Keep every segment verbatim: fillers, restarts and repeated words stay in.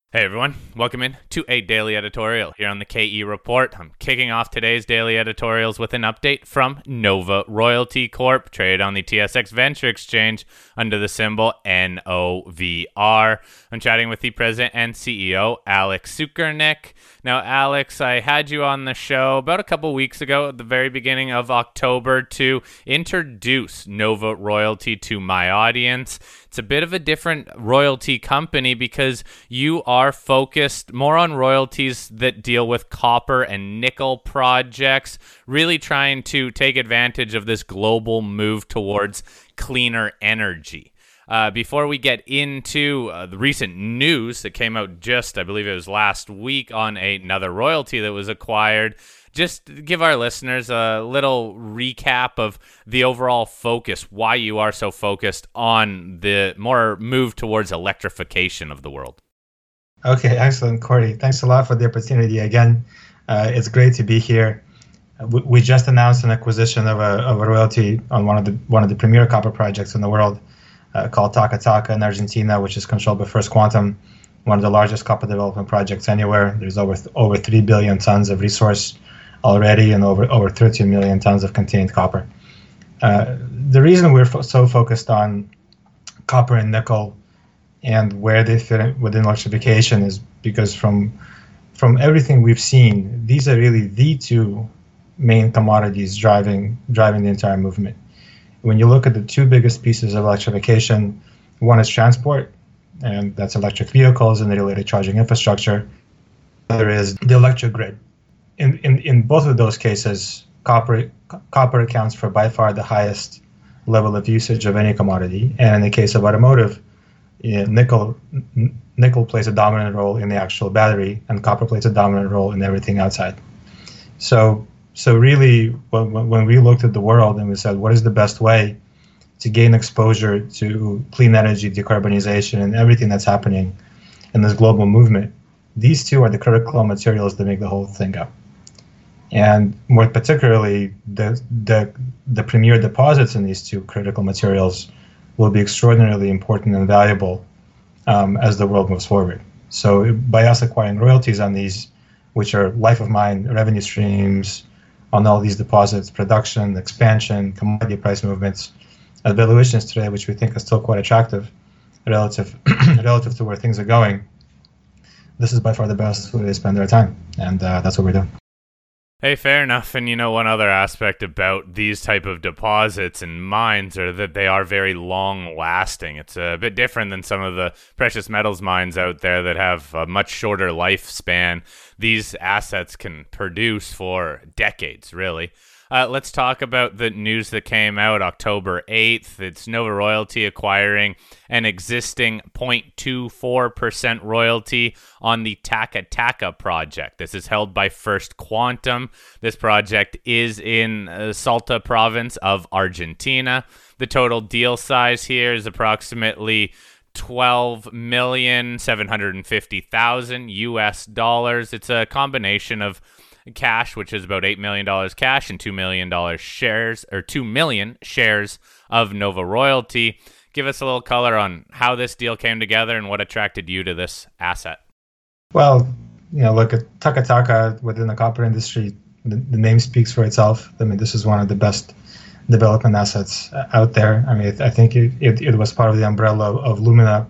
Hey everyone, welcome in to a daily editorial here on the K E Report. I'm kicking off today's daily editorials with an update from Nova Royalty Corp, traded on the T S X Venture Exchange under the symbol N O V R. I'm chatting with the president and C E O, Alex Sukernick. Now, Alex, I had you on the show about a couple weeks ago at the very beginning of October to introduce Nova Royalty to my audience. It's a bit of a different royalty company because you are focused more on royalties that deal with copper and nickel projects, really trying to take advantage of this global move towards cleaner energy. Uh, before we get into uh, the recent news that came out just, I believe it was last week, on a, another royalty that was acquired, just give our listeners a little recap of the overall focus, why you are so focused on the more move towards electrification of the world. Okay, excellent, Corey. Thanks a lot for the opportunity again. Uh, it's great to be here. We, we just announced an acquisition of a, of a royalty on one of the one of the premier copper projects in the world, uh, called Taca Taca in Argentina, which is controlled by First Quantum, one of the largest copper development projects anywhere. There's over over three billion tons of resource already and over over thirteen million tons of contained copper. Uh, the reason we're fo- so focused on copper and nickel and where they fit within electrification is because from from everything we've seen, these are really the two main commodities driving driving the entire movement. When you look at the two biggest pieces of electrification, one is transport, and that's electric vehicles and the related charging infrastructure. The other is the electric grid. In, in in both of those cases, copper copper accounts for by far the highest level of usage of any commodity. And in the case of automotive, you know, nickel n- nickel plays a dominant role in the actual battery, and copper plays a dominant role in everything outside. So so really, when, when we looked at the world and we said, what is the best way to gain exposure to clean energy, decarbonization, and everything that's happening in this global movement, these two are the critical materials that make the whole thing go. And more particularly, the, the the premier deposits in these two critical materials will be extraordinarily important and valuable um, as the world moves forward. So by us acquiring royalties on these, which are life of mine revenue streams on all these deposits, production, expansion, commodity price movements, at valuations today, which we think are still quite attractive relative relative to where things are going, this is by far the best way to spend their time, and uh, that's what we're doing. Hey, fair enough. And you know, one other aspect about these type of deposits and mines are that they are very long lasting. It's a bit different than some of the precious metals mines out there that have a much shorter lifespan. These assets can produce for decades, really. Uh, let's talk about the news that came out October eighth. It's Nova Royalty acquiring an existing zero point two four percent royalty on the Taca Taca project. This is held by First Quantum. This project is in uh, Salta province of Argentina. The total deal size here is approximately twelve million seven hundred fifty thousand U S dollars. It's a combination of cash, which is about eight million dollars cash, and two million dollars shares, or two million shares of Nova Royalty. Give us a little color on how this deal came together and what attracted you to this asset. Well, you know, look at Taca Taca within the copper industry. The, the name speaks for itself. I mean, this is one of the best development assets out there. I mean, I think it, it, it was part of the umbrella of Lumina,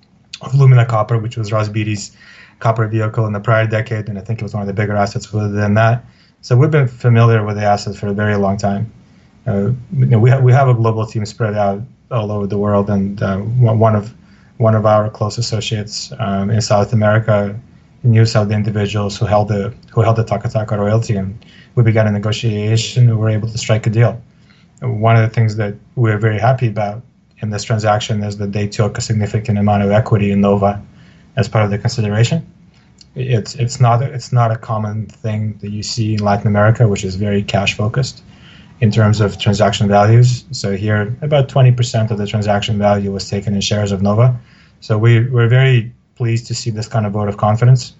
of Lumina Copper, which was Ross Beaty's copper vehicle in the prior decade, and I think it was one of the bigger assets within that. So we've been familiar with the assets for a very long time. Uh, you know, we have we have a global team spread out all over the world, and uh, one of one of our close associates um, in South America knew some of the individuals who held the who held the Taca Taca royalty, and we began a negotiation and we were able to strike a deal. One of the things that we're very happy about in this transaction is that they took a significant amount of equity in Nova as part of the consideration. It's it's not it's not a common thing that you see in Latin America, which is very cash focused in terms of transaction values. So here, about twenty percent of the transaction value was taken in shares of Nova. So we we're very pleased to see this kind of vote of confidence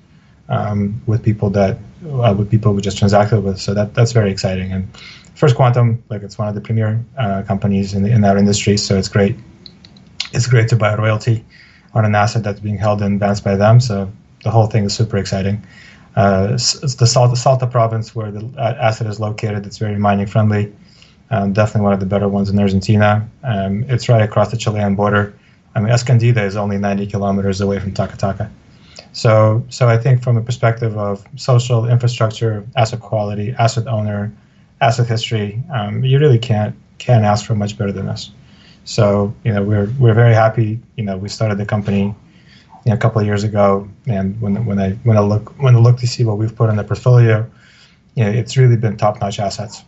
um, with people that uh, with people we just transacted with. So that that's very exciting. And First Quantum, like it's one of the premier uh, companies in the, in our industry. So it's great. It's great to buy a royalty on an asset that's being held in advance by them. So the whole thing is super exciting. Uh, it's the Salta, Salta province where the asset is located. It's very mining friendly. Um, definitely one of the better ones in Argentina. Um, it's right across the Chilean border. I mean, Escondida is only ninety kilometers away from Taca Taca. So, so I think from the perspective of social infrastructure, asset quality, asset owner, asset history, um, you really can't can't ask for much better than this. So, you know, we're we're very happy. You know, we started the company, you know, a couple of years ago, and when when I when I look when I look to see what we've put in the portfolio, you know, it's really been top-notch assets.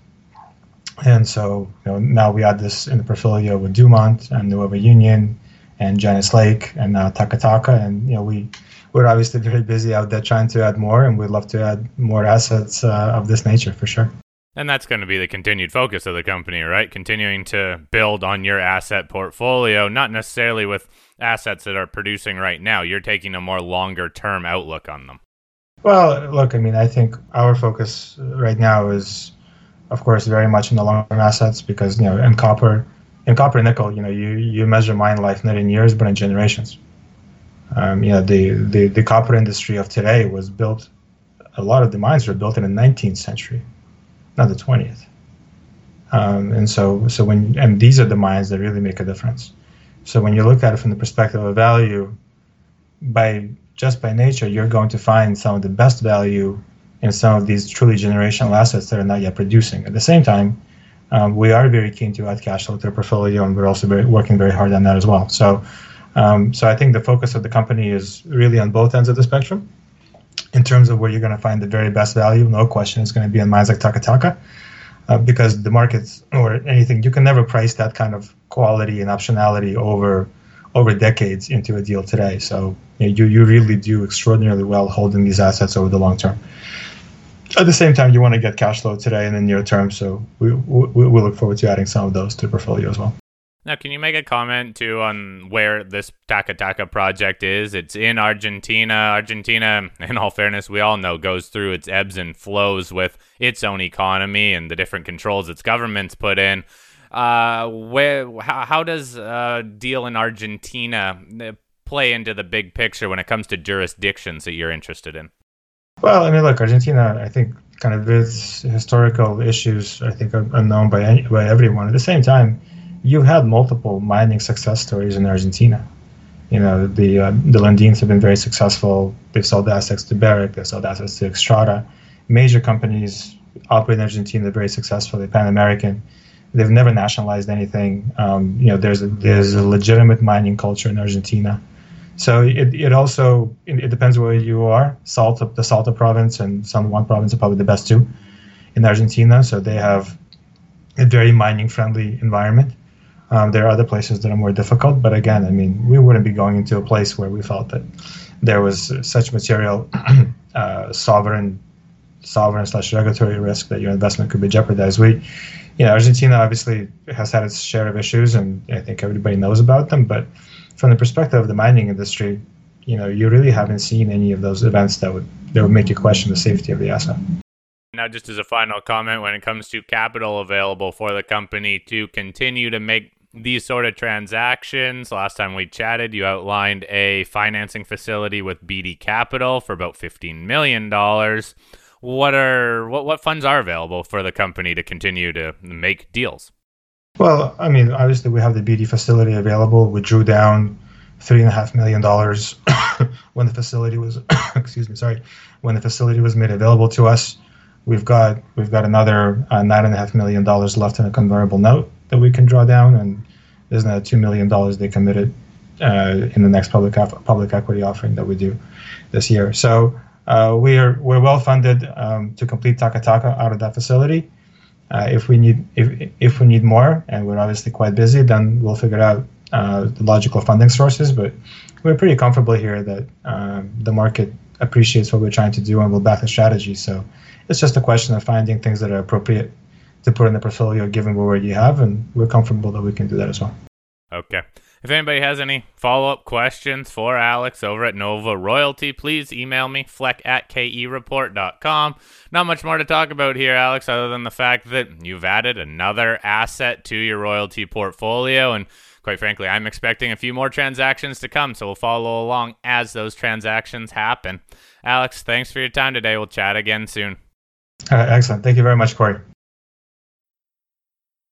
And so, you know, now we add this in the portfolio with Dumont and Nueva Union and Janus Lake and now Taca Taca, and you know, we we're obviously very busy out there trying to add more, and we'd love to add more assets uh, of this nature for sure. And that's going to be the continued focus of the company, right? Continuing to build on your asset portfolio, not necessarily with assets that are producing right now. You're taking a more longer-term outlook on them. Well, look, I mean, I think our focus right now is, of course, very much in the long-term assets because, you know, in copper, in copper and nickel, you know, you, you measure mine life not in years but in generations. Um, you know, the, the, the copper industry of today was built, a lot of the mines were built in the nineteenth century. Not the twentieth. Um, and so, so when and these are the mines that really make a difference. So when you look at it from the perspective of value, by just by nature, you're going to find some of the best value in some of these truly generational assets that are not yet producing. At the same time, um, we are very keen to add cash flow to our portfolio, and we're also very, working very hard on that as well. So, um, so I think the focus of the company is really on both ends of the spectrum. In terms of where you're going to find the very best value, no question it's going to be in mines like Taca Taca, uh, because the markets or anything, you can never price that kind of quality and optionality over over decades into a deal today. So you know, you, you really do extraordinarily well holding these assets over the long term. At the same time, you want to get cash flow today and in the near term, so we, we, we look forward to adding some of those to the portfolio as well. Now, can you make a comment, too, on where this Taca Taca project is? It's in Argentina. Argentina, in all fairness, we all know, goes through its ebbs and flows with its own economy and the different controls its government's put in. Uh, where, how, how does a deal in Argentina play into the big picture when it comes to jurisdictions that you're interested in? Well, I mean, look, Argentina, I think, kind of its historical issues, I think, are, are known by, any, by everyone. At the same time, you've had multiple mining success stories in Argentina. You know, the uh, the Lundins have been very successful. They've sold assets to Barrick. They've sold assets to Xstrata. Major companies operate in Argentina. They're very successful. They're Pan-American. They've never nationalized anything. Um, you know, there's a, there's a legitimate mining culture in Argentina. So it it also it, it depends where you are. Salta, the Salta province and San Juan province are probably the best two in Argentina. So they have a very mining-friendly environment. Um, there are other places that are more difficult, but again, I mean, we wouldn't be going into a place where we felt that there was such material uh, sovereign, sovereign slash regulatory risk that your investment could be jeopardized. We, you know, Argentina obviously has had its share of issues, and I think everybody knows about them. But from the perspective of the mining industry, you know, you really haven't seen any of those events that would that would make you question the safety of the asset. Now, just as a final comment, when it comes to capital available for the company to continue to make these sort of transactions, last time we chatted, you outlined a financing facility with B D Capital for about fifteen million dollars. What are what, what funds are available for the company to continue to make deals? Well, I mean, obviously we have the B D facility available. We drew down three and a half million dollars when the facility was excuse me, sorry, when the facility was made available to us. We've got we've got another uh, nine and a half million dollars left in a convertible note that we can draw down, and there's another two million dollars they committed uh, in the next public public equity offering that we do this year. So uh, we are we're well funded um, to complete Taca Taca out of that facility. Uh, if we need if if we need more, and we're obviously quite busy, then we'll figure out uh, the logical funding sources. But we're pretty comfortable here that um, the market appreciates what we're trying to do and will back the strategy. So it's just a question of finding things that are appropriate to put in the portfolio given what you have, and we're comfortable that we can do that as well. Okay. If anybody has any follow-up questions for Alex over at Nova Royalty, please email me, fleck at k e report dot com. Not much more to talk about here, Alex, other than the fact that you've added another asset to your royalty portfolio, and quite frankly, I'm expecting a few more transactions to come, so we'll follow along as those transactions happen. Alex, thanks for your time today. We'll chat again soon. Uh, excellent. Thank you very much, Corey.